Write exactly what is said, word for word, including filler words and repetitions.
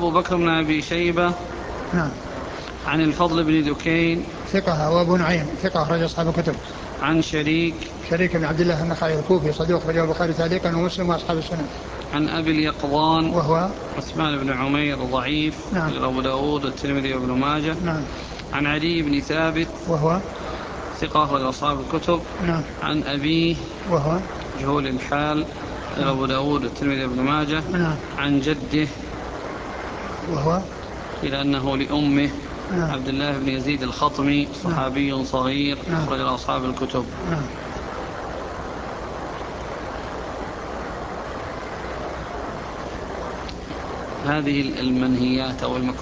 أبو بكر بن أبي شيبة. نعم. عن الفضل بن دكين ثقة. وأبو نعيم ثقة أخرج أصحاب الكتب. عن شريك. شريك بن عبد الله النخعي الكوفي صدوق أخرجه البخاري تعليقا ومسلم وأصحاب السنن. عن أبي اليقظان وهو عثمان بن عمير ضعيف. نعم. أبو داود والترمذي وابن ماجه. نعم. عن علي بن ثابت وهو ثقة أخرج أصحاب الكتب. نعم. عن أبيه وهو جهول الحال. نعم. أبو داود والترمذي وابن ماجه. نعم. عن جده وهو إلى أنه لأمه نعم. عبد الله بن يزيد الخطمي صحابي نعم. صغير. نعم. أخرج أصحاب الكتب. نعم. هذه المنهيات أو المكروهات